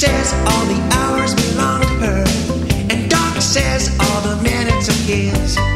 says all the hours belong to her, and Doc says all the minutes are his.